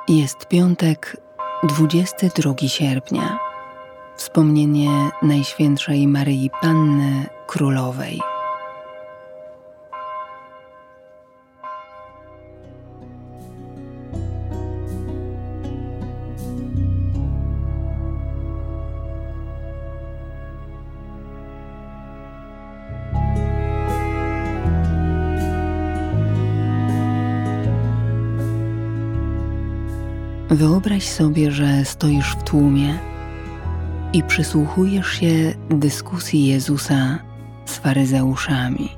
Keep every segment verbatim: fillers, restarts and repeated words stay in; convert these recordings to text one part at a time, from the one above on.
Jest piątek, dwudziestego drugiego sierpnia, wspomnienie Najświętszej Maryi Panny Królowej. Wyobraź sobie, że stoisz w tłumie i przysłuchujesz się dyskusji Jezusa z faryzeuszami.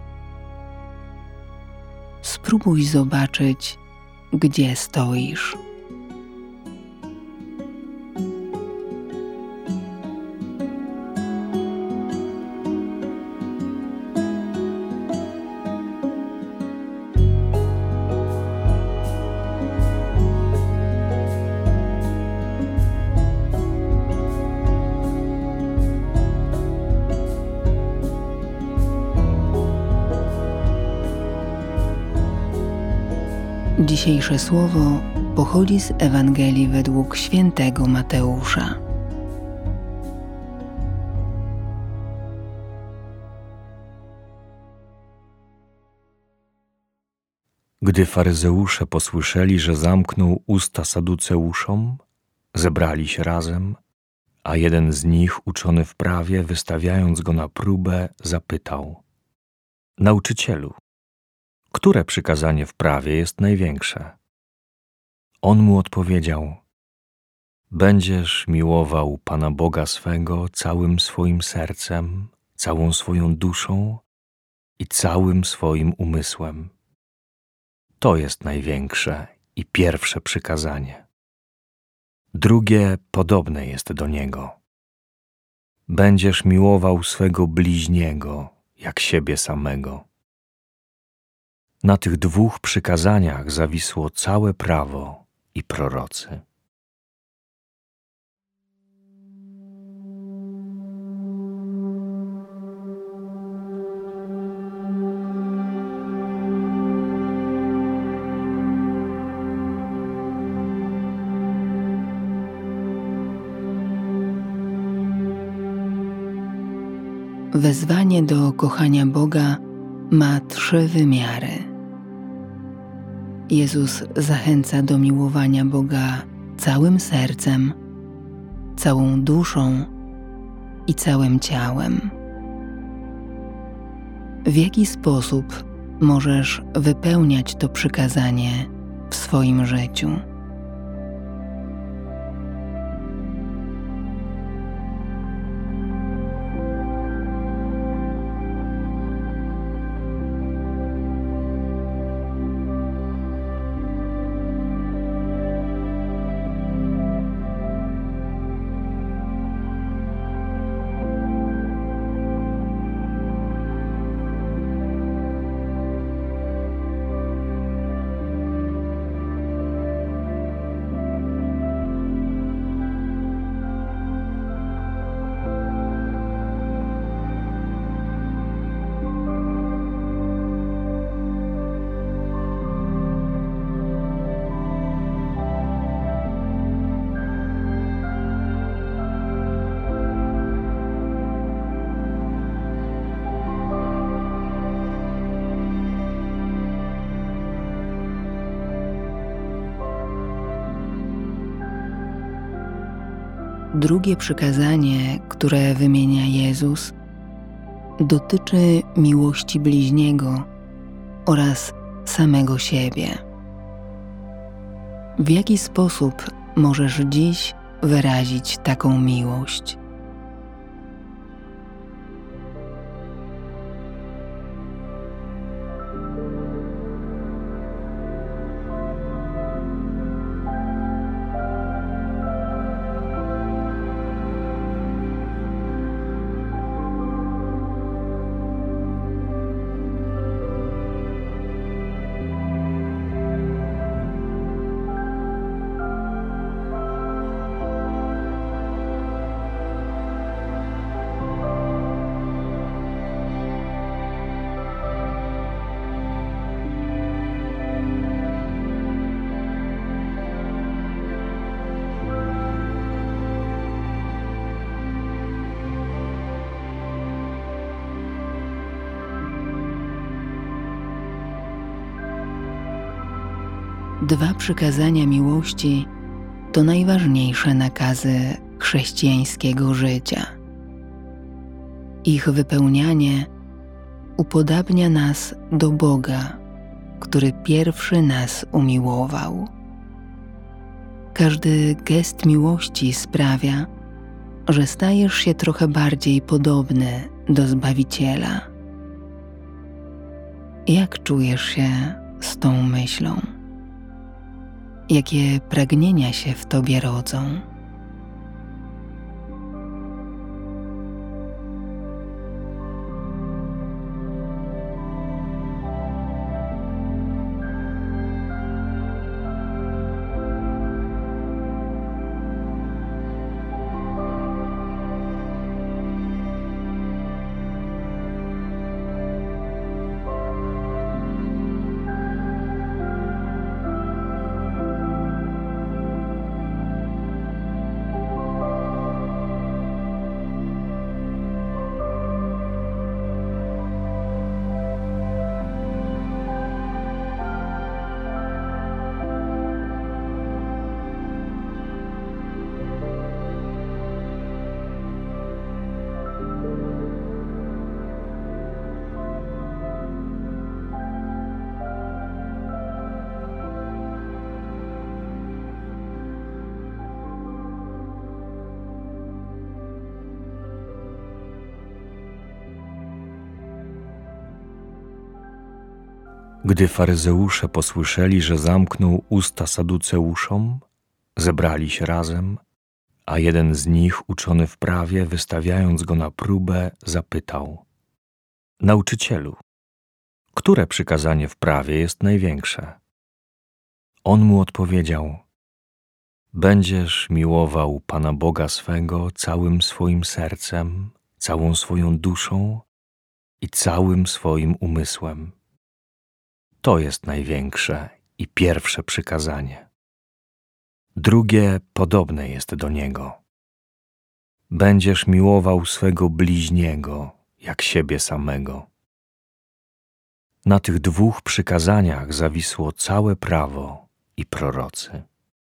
Spróbuj zobaczyć, gdzie stoisz. Dzisiejsze słowo pochodzi z Ewangelii według świętego Mateusza. Gdy faryzeusze posłyszeli, że zamknął usta saduceuszom, zebrali się razem, a jeden z nich, uczony w prawie, wystawiając go na próbę, zapytał: Nauczycielu, które przykazanie w prawie jest największe? On mu odpowiedział: Będziesz miłował Pana Boga swego całym swoim sercem, całą swoją duszą i całym swoim umysłem. To jest największe i pierwsze przykazanie. Drugie podobne jest do niego. Będziesz miłował swego bliźniego jak siebie samego. Na tych dwóch przykazaniach zawisło całe prawo i prorocy. Wezwanie do kochania Boga ma trzy wymiary. Jezus zachęca do miłowania Boga całym sercem, całą duszą i całym ciałem. W jaki sposób możesz wypełniać to przykazanie w swoim życiu? Drugie przykazanie, które wymienia Jezus, dotyczy miłości bliźniego oraz samego siebie. W jaki sposób możesz dziś wyrazić taką miłość? dwa przykazania miłości to najważniejsze nakazy chrześcijańskiego życia. Ich wypełnianie upodabnia nas do Boga, który pierwszy nas umiłował. Każdy gest miłości sprawia, że stajesz się trochę bardziej podobny do Zbawiciela. Jak czujesz się z tą myślą? Jakie pragnienia się w tobie rodzą? Gdy faryzeusze posłyszeli, że zamknął usta saduceuszom, zebrali się razem, a jeden z nich, uczony w prawie, wystawiając go na próbę, zapytał: Nauczycielu, które przykazanie w prawie jest największe? On mu odpowiedział: Będziesz miłował Pana Boga swego całym swoim sercem, całą swoją duszą i całym swoim umysłem. To jest największe i pierwsze przykazanie. Drugie podobne jest do niego. Będziesz miłował swego bliźniego jak siebie samego. Na tych dwóch przykazaniach zawisło całe prawo i prorocy.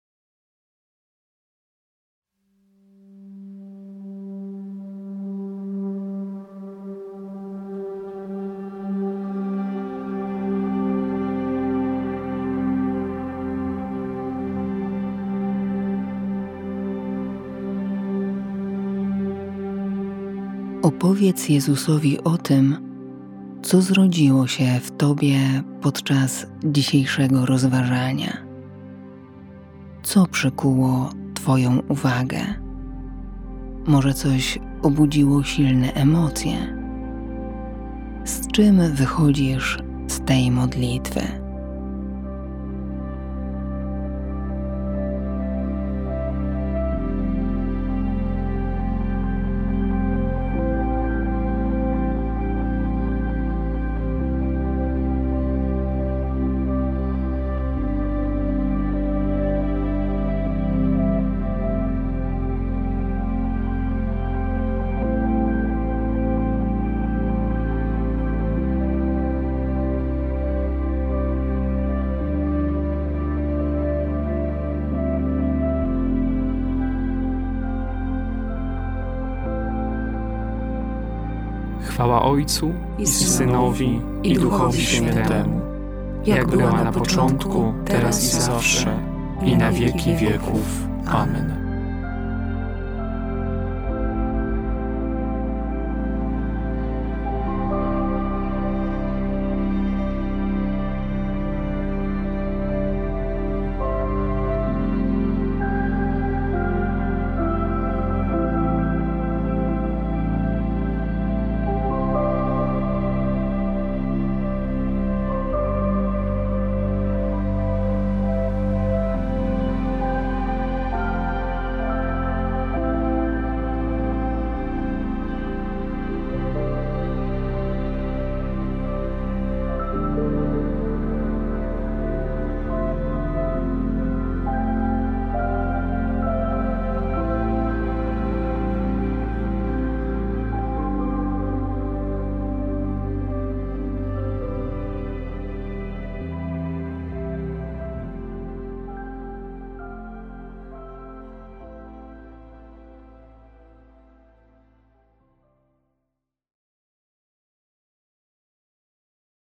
Opowiedz Jezusowi o tym, co zrodziło się w tobie podczas dzisiejszego rozważania. Co przykuło twoją uwagę? Może coś obudziło silne emocje? Z czym wychodzisz z tej modlitwy? Chwała Ojcu i Synowi i Duchowi Świętemu, jak była na początku, teraz i zawsze, i na wieki wieków. Amen.